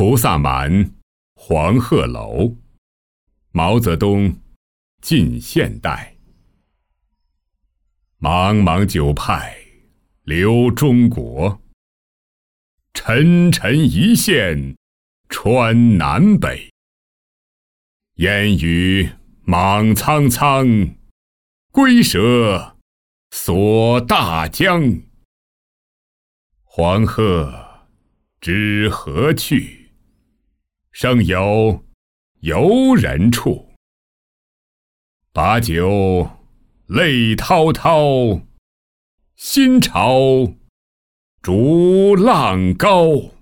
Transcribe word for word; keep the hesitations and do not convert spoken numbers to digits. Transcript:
菩萨蛮，黄鹤楼。毛泽东，近现代。茫茫九派，流中国。沉沉一线，穿南北。烟雨莽苍苍，龟蛇锁大江。黄鹤知何去？生有游人处。把酒泪滔滔，心潮逐浪高。